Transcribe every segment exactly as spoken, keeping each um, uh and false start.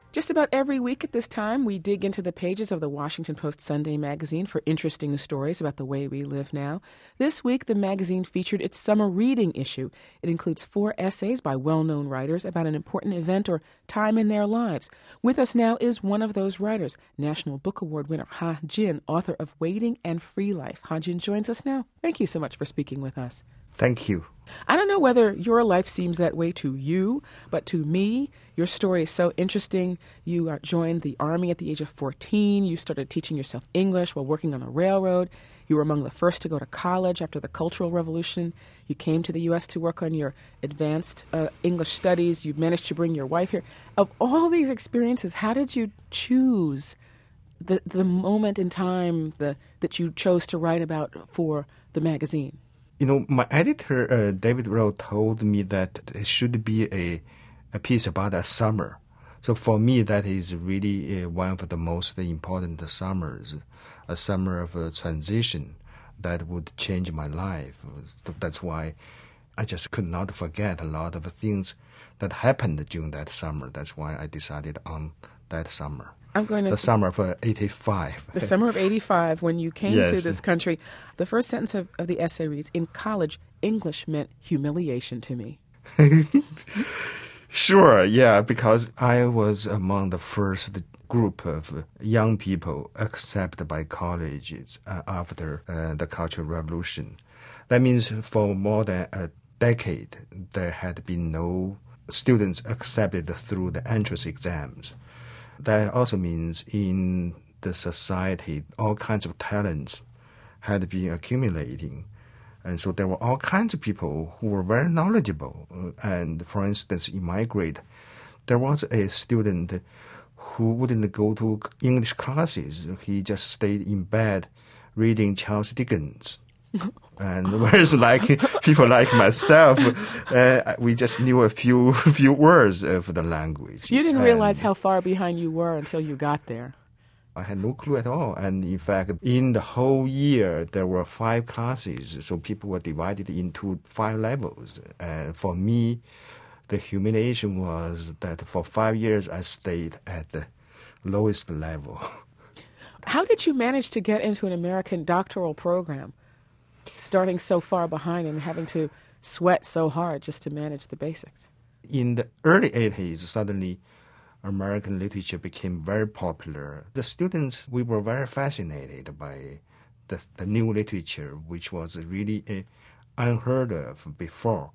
Just about every week at this time, we dig into the pages of the Washington Post Sunday magazine for interesting stories about the way we live now. This week, the magazine featured its summer reading issue. It includes four essays by well-known writers about an important event or time in their lives. With us now is one of those writers, National Book Award winner Ha Jin, author of Waiting and Free Life. Ha Jin joins us now. Thank you so much for speaking with us. Thank you. I don't know whether your life seems that way to you, but to me, your story is so interesting. You uh, joined the Army at the age of fourteen. You started teaching yourself English while working on a railroad. You were among the first to go to college after the Cultural Revolution. You came to the U S to work on your advanced uh, English studies. You managed to bring your wife here. Of all these experiences, how did you choose the the moment in time the, that you chose to write about for the magazine? You know, my editor, uh, David Rowe, told me that it should be a, a piece about a summer. So for me, that is really uh, one of the most important summers, a summer of a transition that would change my life. So that's why I just could not forget a lot of things that happened during that summer. That's why I decided on that summer. I'm going to the summer of uh, eighty-five. The summer of eighty-five, when you came yes. to this country. The first sentence of, of the essay reads, "In college, English meant humiliation to me." Sure, yeah, because I was among the first group of young people accepted by colleges uh, after uh, the Cultural Revolution. That means for more than a decade, there had been no students accepted through the entrance exams. That also means in the society, all kinds of talents had been accumulating. And so there were all kinds of people who were very knowledgeable. And for instance, in my grade, there was a student who wouldn't go to English classes. He just stayed in bed reading Charles Dickens. And whereas like people like myself, uh, we just knew a few few words of the language. You didn't and realize how far behind you were until you got there. I had no clue at all. And in fact, in the whole year, there were five classes. So people were divided into five levels. And for me, the humiliation was that for five years, I stayed at the lowest level. How did you manage to get into an American doctoral program, starting so far behind and having to sweat so hard just to manage the basics? In the early eighties, suddenly American literature became very popular. The students, we were very fascinated by the, the new literature, which was really uh, unheard of before.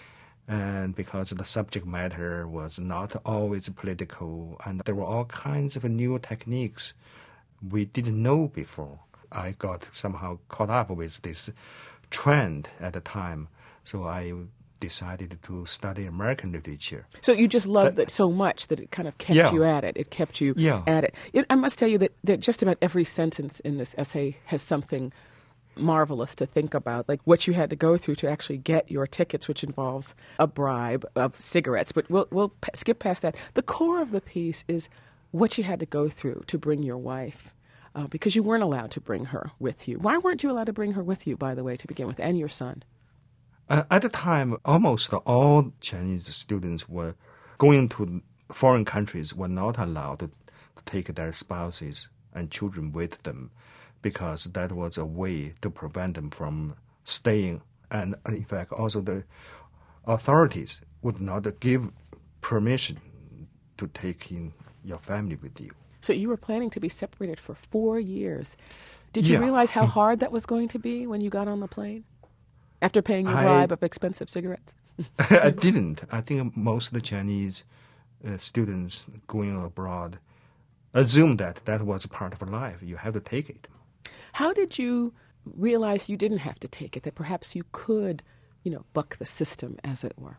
And because the subject matter was not always political, and there were all kinds of new techniques we didn't know before. I got somehow caught up with this trend at the time, so I decided to study American literature. So you just loved that, it so much that it kind of kept yeah. you at it. It kept you yeah. at it. it. I must tell you that, that just about every sentence in this essay has something marvelous to think about, like what you had to go through to actually get your tickets, which involves a bribe of cigarettes. But we'll, we'll p- skip past that. The core of the piece is what you had to go through to bring your wife, uh, because you weren't allowed to bring her with you. Why weren't you allowed to bring her with you, by the way, to begin with, and your son? Uh, at the time, almost all Chinese students were going to foreign countries were not allowed to, to take their spouses and children with them, because that was a way to prevent them from staying. And in fact, also the authorities would not give permission to take in your family with you. So you were planning to be separated for four years. Did you yeah. realize how hard that was going to be when you got on the plane? After paying your I, bribe of expensive cigarettes? I didn't. I think most of the Chinese uh, students going abroad assumed that that was part of life. You have to take it. How did you realize you didn't have to take it, that perhaps you could, you know, buck the system, as it were?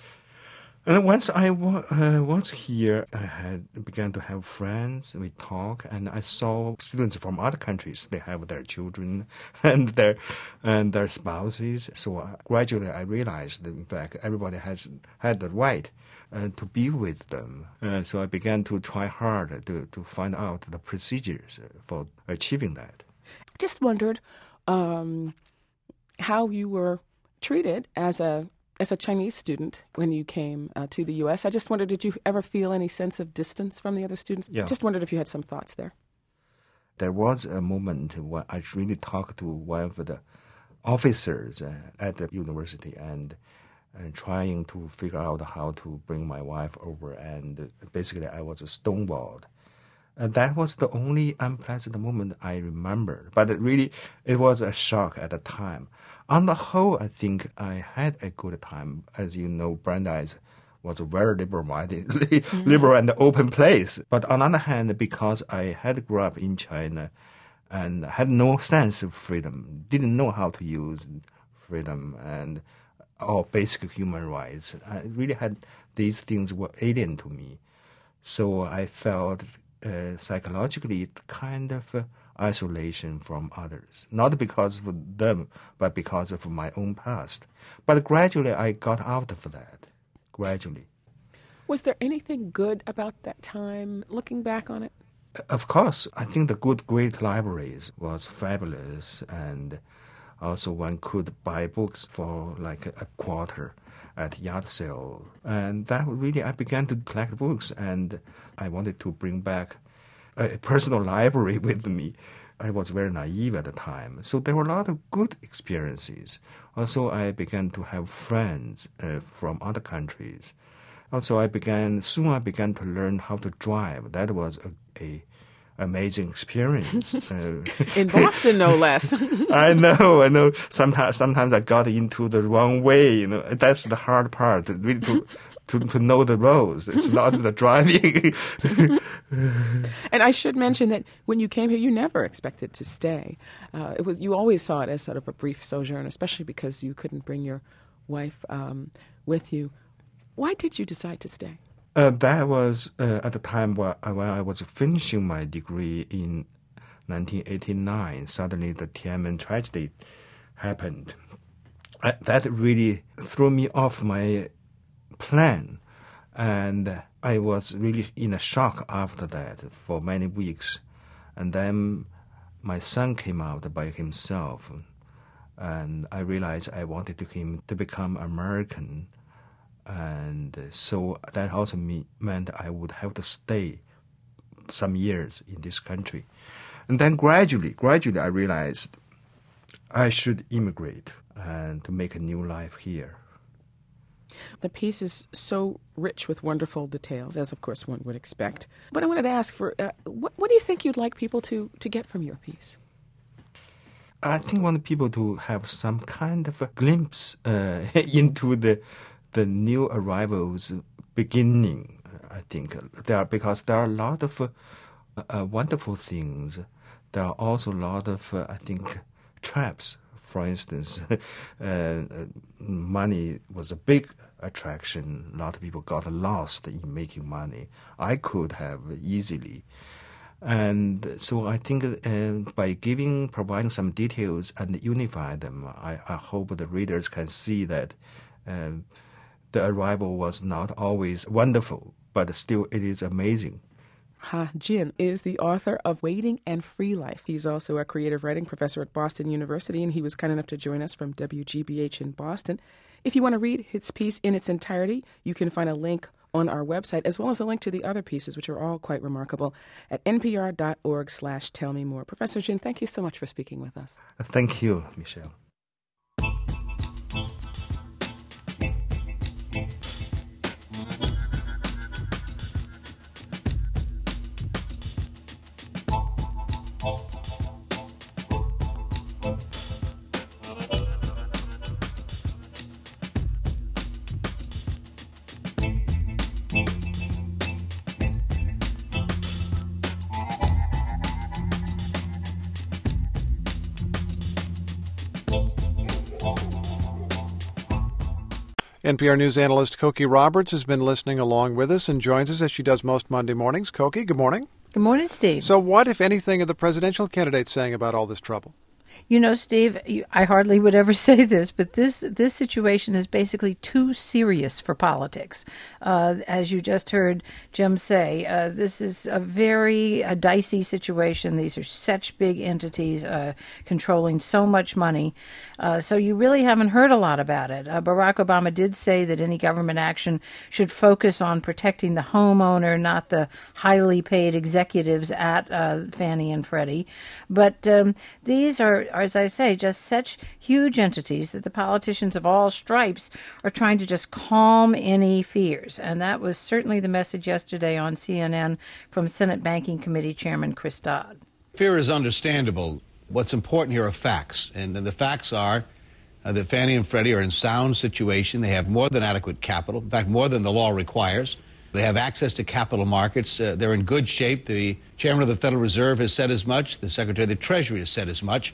And once I wa- uh, was here, I had began to have friends. We talk, and I saw students from other countries. They have their children and their and their spouses. So uh, gradually, I realized that, in fact, everybody has had the right uh, to be with them. Uh, so I began to try hard to to find out the procedures for achieving that. Just wondered um, how you were treated as a as a Chinese student when you came uh, to the U S. I just wondered, did you ever feel any sense of distance from the other students? Yeah. Just wondered if you had some thoughts there. There was a moment when I really talked to one of the officers uh, at the university and and trying to figure out how to bring my wife over. And basically, I was stonewalled. And that was the only unpleasant moment I remember. But it really, it was a shock at the time. On the whole, I think I had a good time. As you know, Brandeis was a very liberal-minded, mm-hmm. liberal and open place. But on the other hand, because I had grown up in China and had no sense of freedom, didn't know how to use freedom and or basic human rights, I really had these things were alien to me. So I felt uh, psychologically kind of uh, isolation from others, not because of them, but because of my own past. But gradually I got out of that, gradually. Was there anything good about that time, looking back on it? Of course, I think the good, great libraries was fabulous, and also one could buy books for like a quarter at yard sale. And that really, I began to collect books, and I wanted to bring back a personal library with me. I was very naive at the time. So there were a lot of good experiences. Also, I began to have friends uh, from other countries. Also, I began, soon I began to learn how to drive. That was a, a amazing experience. uh, In Boston, no less. I know, I know. Sometimes, sometimes I got into the wrong way. You know, that's the hard part. Really, to to, to know the roads. It's not the driving. And I should mention that when you came here, you never expected to stay. Uh, it was you always saw it as sort of a brief sojourn, especially because you couldn't bring your wife um, with you. Why did you decide to stay? Uh, that was uh, at the time where, when I was finishing my degree in nineteen eighty-nine. Suddenly the Tiananmen tragedy happened. I, that really threw me off my plan. And I was really in a shock after that for many weeks. And then my son came out by himself. And I realized I wanted him to become American. And so that also me- meant I would have to stay some years in this country. And then gradually, gradually I realized I should immigrate and to make a new life here. The piece is so rich with wonderful details, as of course one would expect. But I wanted to ask for, uh, what, what do you think you'd like people to, to get from your piece? I think I want people to have some kind of a glimpse uh, into the the new arrivals beginning. I think there are, because there are a lot of uh, uh, wonderful things. There are also a lot of uh, I think traps. For instance, uh, money was a big attraction. A lot of people got lost in making money. I could have easily. And so I think uh, by giving, providing some details and unify them, I, I hope the readers can see that uh, the arrival was not always wonderful, but still it is amazing. Ha Jin is the author of Waiting and Free Life. He's also a creative writing professor at Boston University, and he was kind enough to join us from W G B H in Boston. If you want to read his piece in its entirety, you can find a link on our website, as well as a link to the other pieces, which are all quite remarkable, at npr.org slash tell me more. Professor Jin, thank you so much for speaking with us. Thank you, Michelle. N P R News analyst Cokie Roberts has been listening along with us and joins us as she does most Monday mornings. Cokie, good morning. Good morning, Steve. So what, if anything, are the presidential candidates saying about all this trouble? You know, Steve, I hardly would ever say this, but this this situation is basically too serious for politics. Uh, as you just heard Jim say, uh, this is a very a dicey situation. These are such big entities uh, controlling so much money. Uh, so you really haven't heard a lot about it. Uh, Barack Obama did say that any government action should focus on protecting the homeowner, not the highly paid executives at uh, Fannie and Freddie. But um, these are, as I say, just such huge entities that the politicians of all stripes are trying to just calm any fears. And that was certainly the message yesterday on C N N from Senate Banking Committee Chairman Chris Dodd. Fear is understandable. What's important here are facts. And, and the facts are uh, that Fannie and Freddie are in sound situation. They have more than adequate capital, in fact, more than the law requires. They have access to capital markets. Uh, they're in good shape. The chairman of the Federal Reserve has said as much. The Secretary of the Treasury has said as much.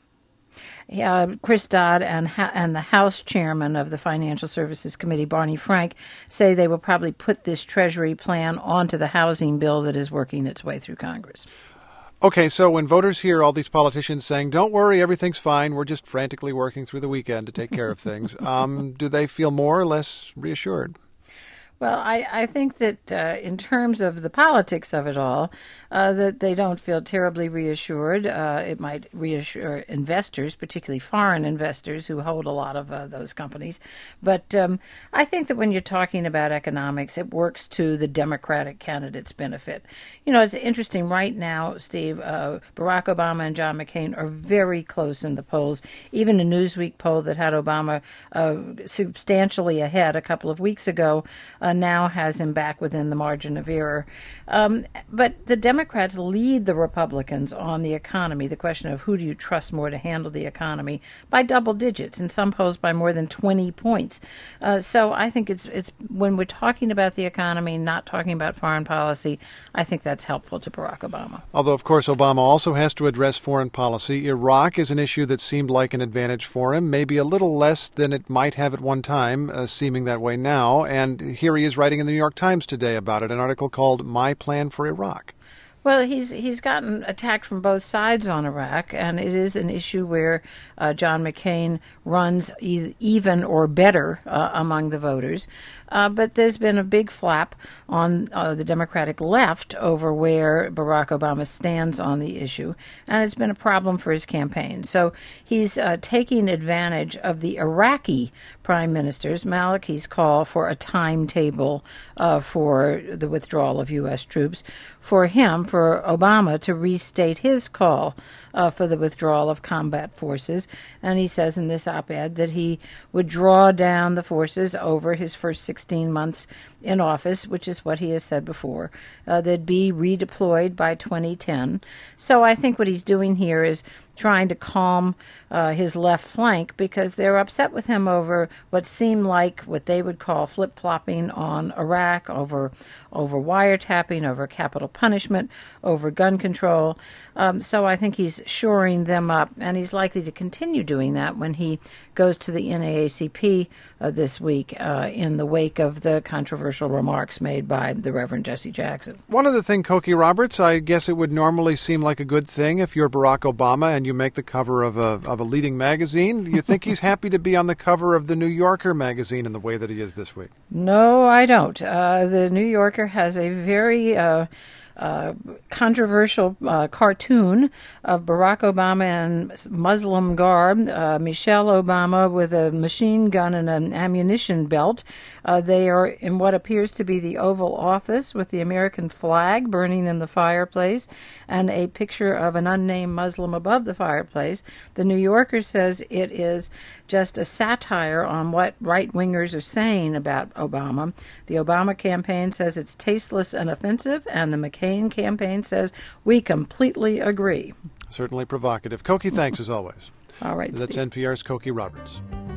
Uh, Chris Dodd and ha- and the House chairman of the Financial Services Committee, Barney Frank, say they will probably put this Treasury plan onto the housing bill that is working its way through Congress. Okay, so when voters hear all these politicians saying, don't worry, everything's fine, we're just frantically working through the weekend to take care of things, um, do they feel more or less reassured? Well, I, I think that uh, in terms of the politics of it all, uh, that they don't feel terribly reassured. Uh, it might reassure investors, particularly foreign investors who hold a lot of uh, those companies. But um, I think that when you're talking about economics, it works to the Democratic candidate's benefit. You know, it's interesting right now, Steve, uh, Barack Obama and John McCain are very close in the polls. Even a Newsweek poll that had Obama uh, substantially ahead a couple of weeks ago uh, now has him back within the margin of error. Um, but the Democrats lead the Republicans on the economy, the question of who do you trust more to handle the economy, by double digits, in some polls by more than twenty points. Uh, so I think it's it's when we're talking about the economy, not talking about foreign policy, I think that's helpful to Barack Obama. Although, of course, Obama also has to address foreign policy. Iraq is an issue that seemed like an advantage for him, maybe a little less than it might have at one time, uh, seeming that way now. And here he is writing in the New York Times today about it, an article called My Plan for Iraq. Well, he's he's gotten attacked from both sides on Iraq, and it is an issue where uh, John McCain runs e- even or better uh, among the voters. Uh, but there's been a big flap on uh, the Democratic left over where Barack Obama stands on the issue, and it's been a problem for his campaign. So he's uh, taking advantage of the Iraqi prime ministers, Maliki's call for a timetable uh, for the withdrawal of U S troops, for him, for Obama, to restate his call uh, for the withdrawal of combat forces. And he says in this op-ed that he would draw down the forces over his first sixteen months in office, which is what he has said before. Uh, they'd be redeployed by twenty ten. So I think what he's doing here is trying to calm uh, his left flank, because they're upset with him over what seemed like what they would call flip-flopping on Iraq, over over wiretapping, over capital punishment, over gun control. Um, so I think he's shoring them up, and he's likely to continue doing that when he goes to the N double A C P uh, this week uh, in the wake of the controversial remarks made by the Reverend Jesse Jackson. One other thing, Cokie Roberts, I guess it would normally seem like a good thing if you're Barack Obama and you make the cover of a of a leading magazine. You think he's happy to be on the cover of the New Yorker magazine in the way that he is this week? No, I don't. Uh, the New Yorker has a very uh, uh, controversial uh, cartoon of Barack Obama in Muslim garb, uh, Michelle Obama with a machine gun and an ammunition belt. Uh, they are in what appears to be the Oval Office with the American flag burning in the fireplace and a picture of an unnamed Muslim above the fireplace. The New Yorker says it is just a satire on what right-wingers are saying about Obama. The Obama campaign says it's tasteless and offensive, and the McCain campaign says we completely agree. Certainly provocative. Cokie, thanks as always. All right, That's Steve. N P R's Cokie Roberts.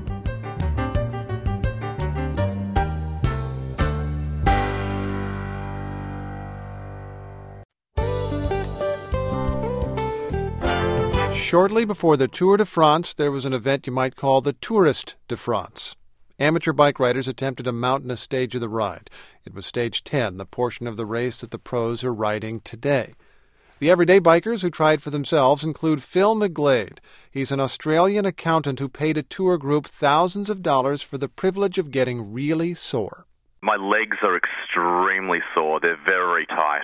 Shortly before the Tour de France, there was an event you might call the Tourist de France. Amateur bike riders attempted a mountainous stage of the ride. It was stage ten, the portion of the race that the pros are riding today. The everyday bikers who tried for themselves include Phil McGlade. He's an Australian accountant who paid a tour group thousands of dollars for the privilege of getting really sore. My legs are extremely sore. They're very tight.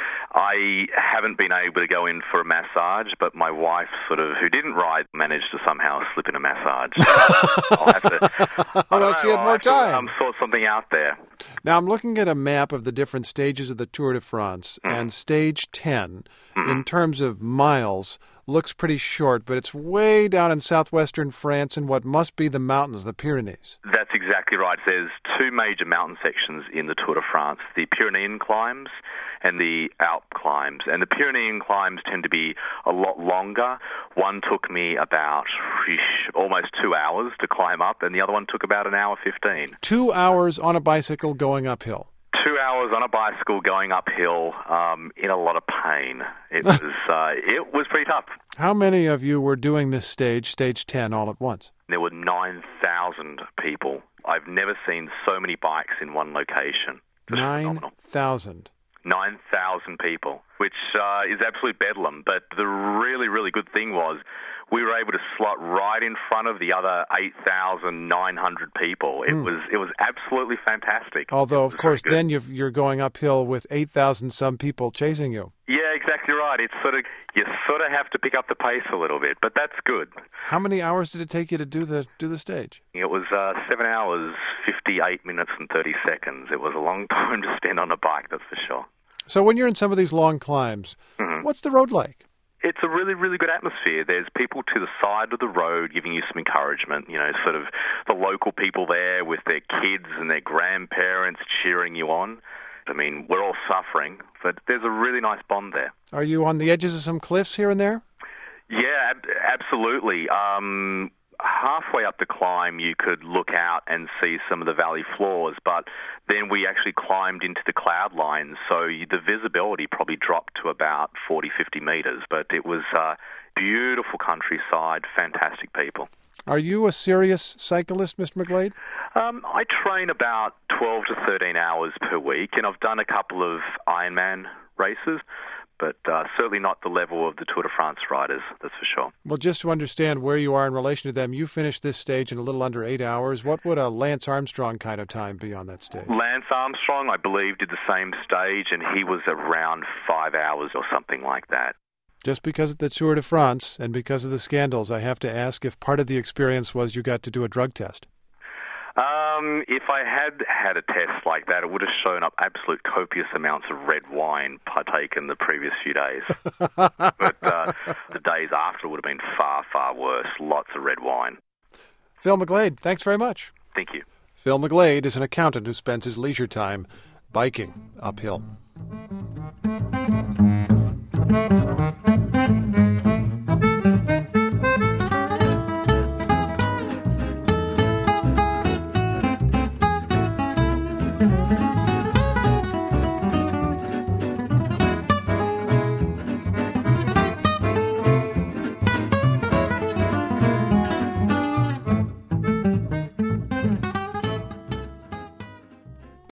I haven't been able to go in for a massage, but my wife, sort of, who didn't ride, managed to somehow slip in a massage. I'll have to, well, she had I'll more have to, time. um, sort something out there. Now, I'm looking at a map of the different stages of the Tour de France, mm. and stage ten, mm-hmm. in terms of miles, looks pretty short, but it's way down in southwestern France in what must be the mountains, the Pyrenees. That's exactly right. There's two major mountain sections in the Tour de France, the Pyrenean climbs and the Alp climbs. And the Pyrenean climbs tend to be a lot longer. One took me about whoosh, almost two hours to climb up, and the other one took about an hour fifteen. Two hours on a bicycle going uphill. Two hours on a bicycle going uphill um, in a lot of pain. It was uh, it was pretty tough. How many of you were doing this stage, stage ten, all at once? There were nine thousand people. I've never seen so many bikes in one location. nine thousand. nine thousand people, which uh, is absolute bedlam. But the really, really good thing was we were able to slot right in front of the other eight thousand nine hundred people. It mm. was it was absolutely fantastic. Although, of course, then you've, you're going uphill with eight thousand some people chasing you. Yeah, exactly right. It's sort of you sort of have to pick up the pace a little bit, but that's good. How many hours did it take you to do the do the stage? It was uh, seven hours, fifty-eight minutes, and thirty seconds. It was a long time to spend on a bike, that's for sure. So when you're in some of these long climbs, mm-hmm. what's the road like? It's a really, really good atmosphere. There's people to the side of the road giving you some encouragement, you know, sort of the local people there with their kids and their grandparents cheering you on. I mean, we're all suffering, but there's a really nice bond there. Are you on the edges of some cliffs here and there? Yeah, ab- absolutely. Um, halfway up the climb, you could look out and see some of the valley floors, but then we actually climbed into the cloud line, so you, the visibility probably dropped to about forty, fifty meters, but it was uh, beautiful countryside, fantastic people. Are you a serious cyclist, Mister McGlade? Um, I train about twelve to thirteen hours per week, and I've done a couple of Ironman races, but uh, certainly not the level of the Tour de France riders, that's for sure. Well, just to understand where you are in relation to them, you finished this stage in a little under eight hours. What would a Lance Armstrong kind of time be on that stage? Lance Armstrong, I believe, did the same stage, and he was around five hours or something like that. Just because of the Tour de France and because of the scandals, I have to ask if part of the experience was you got to do a drug test. Um, if I had had a test like that, it would have shown up absolute copious amounts of red wine partaken the previous few days. But uh, the days after would have been far, far worse. Lots of red wine. Phil McGlade, thanks very much. Thank you. Phil McGlade is an accountant who spends his leisure time biking uphill.